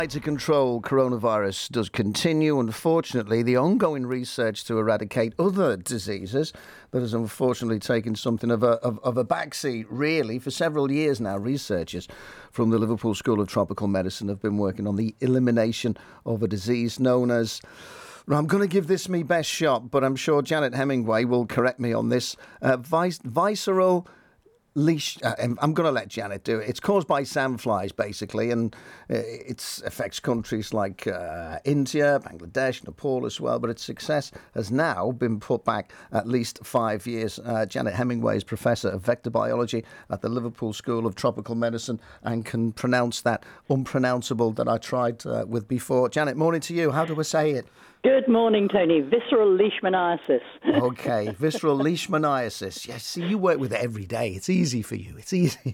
To control coronavirus does continue. Unfortunately, the ongoing research to eradicate other diseases that has unfortunately taken something of a backseat, really. For several years now, researchers from the Liverpool School of Tropical Medicine have been working on the elimination of a disease known as... I'm going to give this my best shot, but I'm sure Janet Hemingway will correct me on this. Visceral... I'm going to let Janet do it. It's caused by sandflies, basically, and it affects countries like India, Bangladesh, Nepal as well, but its success has now been put back at least 5 years. Janet Hemingway is Professor of Vector Biology at the Liverpool School of Tropical Medicine and can pronounce that unpronounceable that I tried with before. Janet, morning to you. How do I say it? Good morning, Tony. Visceral leishmaniasis. Okay, visceral leishmaniasis. Yes, see, you work with it every day. It's easy for you.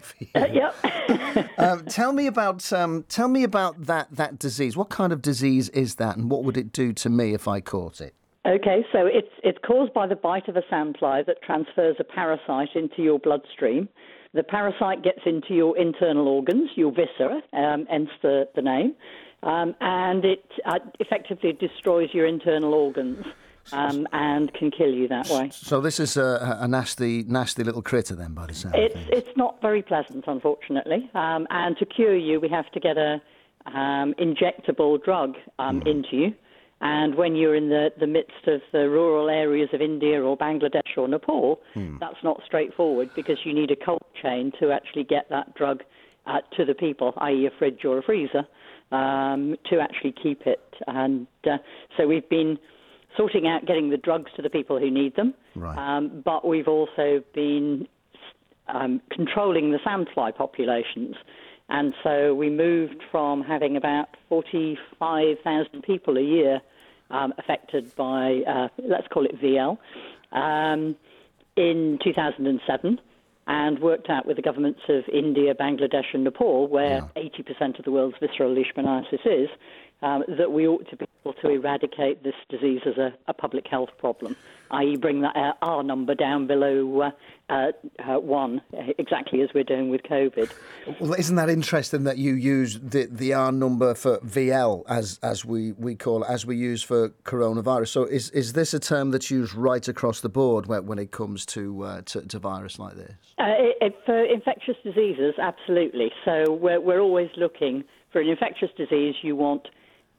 Yep. Tell me about that disease. What kind of disease is that, and what would it do to me if I caught it? Okay, so it's caused by the bite of a sandfly that transfers a parasite into your bloodstream. The parasite gets into your internal organs, your viscera, hence the name. And it effectively destroys your internal organs and can kill you that way. So this is a nasty little critter then, by the sound of things. It's not very pleasant, unfortunately. And to cure you, we have to get a injectable drug into you. And when you're in the midst of the rural areas of India or Bangladesh or Nepal, that's not straightforward because you need a cold chain to actually get that drug to the people, i.e. a fridge or a freezer. To actually keep it. And so we've been sorting out getting the drugs to the people who need them. Right. But we've also been controlling the sandfly populations. And so we moved from having about 45,000 people a year affected by, let's call it VL, in 2007. And worked out with the governments of India, Bangladesh and Nepal, where 80% of the world's visceral leishmaniasis is, that we ought to be able to eradicate this disease as a public health problem, i.e. bring that R number down below 1, exactly as we're doing with COVID. Well, isn't that interesting that you use the R number for VL as we call it, as we use for coronavirus? So is this a term that's used right across the board when it comes to virus like this? For infectious diseases, absolutely. So we're always looking for an infectious disease. You want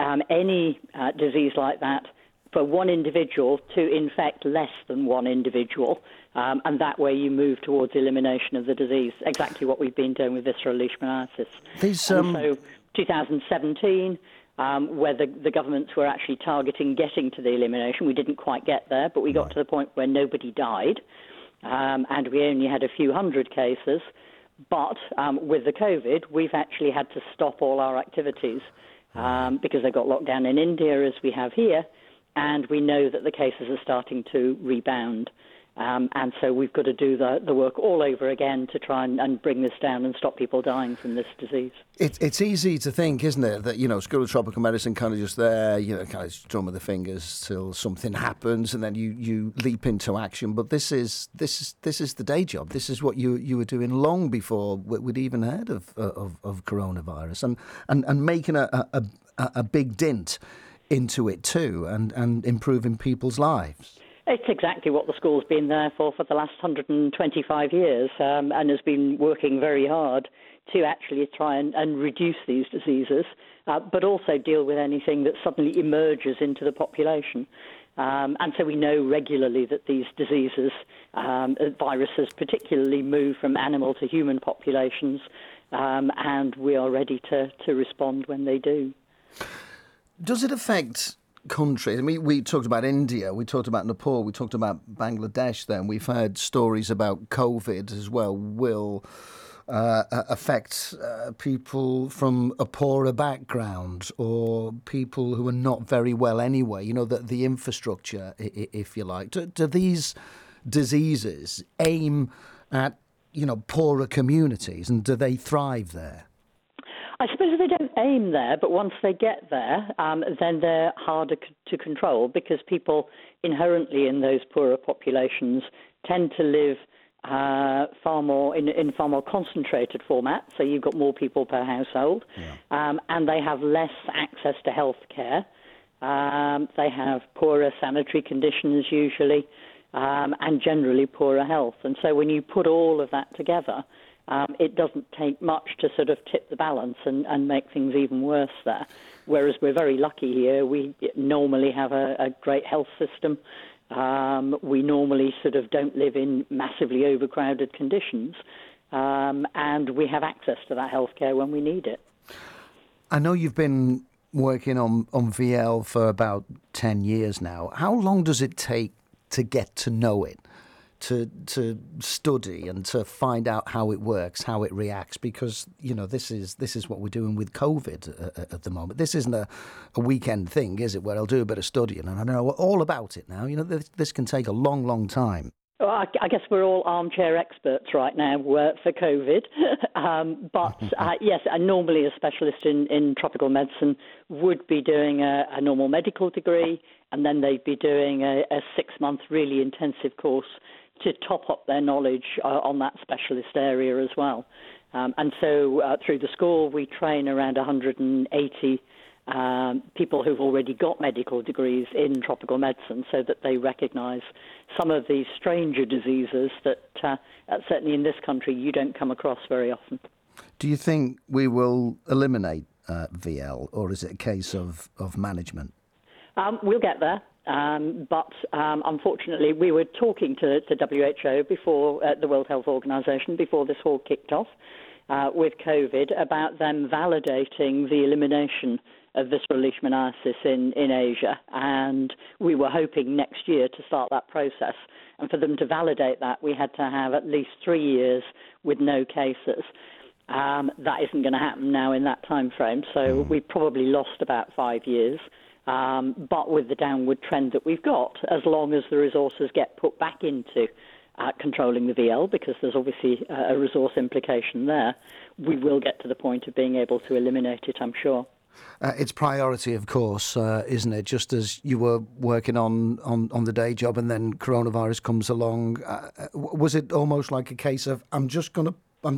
any disease like that for one individual to infect less than one individual, and that way you move towards elimination of the disease, exactly what we've been doing with visceral leishmaniasis. So 2017, where the governments were actually targeting getting to the elimination, we didn't quite get there, but we got to the point where nobody died, and we only had a few hundred cases. But with the COVID, we've actually had to stop all our activities because they got locked down in India, as we have here, and we know that the cases are starting to rebound. And so we've got to do the work all over again to try and bring this down and stop people dying from this disease. It's easy to think, isn't it, that, School of Tropical Medicine kind of just there, kind of drum of the fingers till something happens and then you leap into action. But this is the day job. This is what you were doing long before we'd even heard of coronavirus and making a big dent into it too and improving people's lives. It's exactly what the school's been there for the last 125 years and has been working very hard to actually try and reduce these diseases, but also deal with anything that suddenly emerges into the population. And so we know regularly that these diseases, viruses particularly, move from animal to human populations, and we are ready to respond when they do. Does it affect countries? I mean, we talked about India, we talked about Nepal, we talked about Bangladesh then. We've heard stories about COVID as well will affect people from a poorer background or people who are not very well anyway, the infrastructure, if you like. Do these diseases aim at, poorer communities, and do they thrive there? I suppose they don't aim there, but once they get there, then they're harder to control because people inherently in those poorer populations tend to live far more in far more concentrated format. So you've got more people per household, and they have less access to health care. They have poorer sanitary conditions usually, and generally poorer health. And so when you put all of that together, it doesn't take much to sort of tip the balance and make things even worse there. Whereas we're very lucky here. We normally have a great health system. We normally sort of don't live in massively overcrowded conditions, and we have access to that healthcare when we need it. I know you've been working on VL for about 10 years now. How long does it take to get to know it, to study and to find out how it works, how it reacts? Because, you know, this is what we're doing with COVID at the moment. This isn't a weekend thing, is it, where I'll do a bit of studying and I know all about it now. You know, this can take a long, long time. Well, I guess we're all armchair experts right now for COVID. But yes, normally a specialist in tropical medicine would be doing a normal medical degree, and then they'd be doing a 6-month really intensive course to top up their knowledge on that specialist area as well. And so through the school, we train around 180 people who've already got medical degrees in tropical medicine, so that they recognise some of these stranger diseases that certainly in this country you don't come across very often. Do you think we will eliminate VL, or is it a case of management? We'll get there. But unfortunately, we were talking to WHO before the World Health Organization, before this all kicked off with COVID, about them validating the elimination of visceral leishmaniasis in Asia. And we were hoping next year to start that process. And for them to validate that, we had to have at least 3 years with no cases. That isn't going to happen now in that time frame. So we probably lost about 5 years. But with the downward trend that we've got, as long as the resources get put back into controlling the VL, because there's obviously a resource implication there, we will get to the point of being able to eliminate it, I'm sure. It's priority, of course, isn't it? Just as you were working on the day job and then coronavirus comes along, was it almost like a case of I'm just going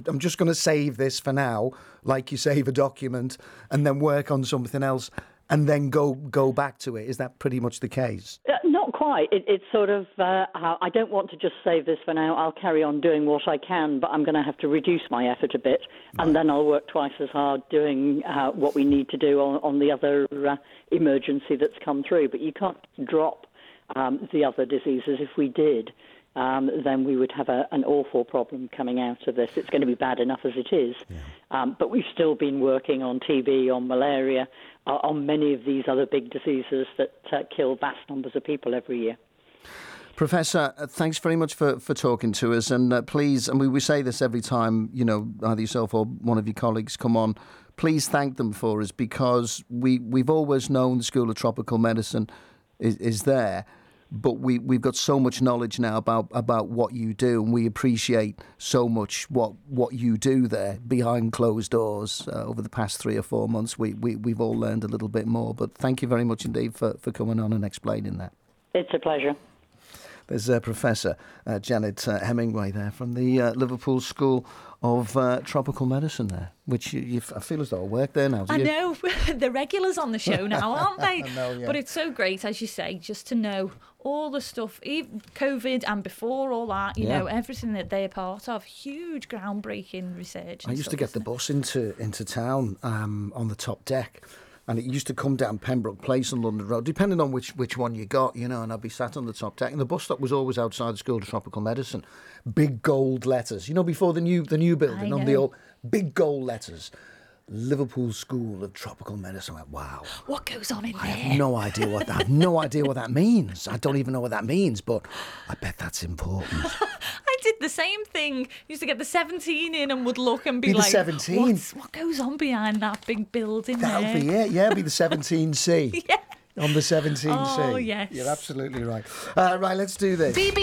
to save this for now, like you save a document, and then work on something else, and then go back to it? Is that pretty much the case? Not quite. It's sort of, I don't want to just save this for now. I'll carry on doing what I can, but I'm going to have to reduce my effort a bit, and then I'll work twice as hard doing what we need to do on the other emergency that's come through. But you can't drop the other diseases. If we did, then we would have an awful problem coming out of this. It's going to be bad enough as it is. Yeah. But we've still been working on TB, on malaria, on many of these other big diseases that kill vast numbers of people every year. Professor, thanks very much for talking to us. And please, and we say this every time, you know, either yourself or one of your colleagues come on, please thank them for us, because we've always known the School of Tropical Medicine is there. But we've got so much knowledge now about what you do, and we appreciate so much what you do there behind closed doors. Over the past 3 or 4 months, we've all learned a little bit more. But thank you very much indeed for coming on and explaining that. It's a pleasure. There's Professor Janet Hemingway there from the Liverpool School of Tropical Medicine there, which I feel as though I work there now. I know. They're regulars on the show now, aren't they? I know, yeah. But it's so great, as you say, just to know all the stuff, even COVID and before all that, you know, everything that they're part of. Huge groundbreaking research. I used to get the bus into town on the top deck. And it used to come down Pembroke Place and London Road, depending on which one you got, you know, and I'd be sat on the top deck. And the bus stop was always outside the School of Tropical Medicine. Big gold letters, you know, before the new building, on the old big gold letters. Liverpool School of Tropical Medicine. I went, wow. What goes on in there? I have no idea what that means. I don't even know what that means, but I bet that's important. I did the same thing. Used to get the 17 in and would look and be the like, 17. What goes on behind that big building That'll there? be it, yeah, be the 17C. Yeah. On the 17C. Oh, yes. You're absolutely right. Right, let's do this.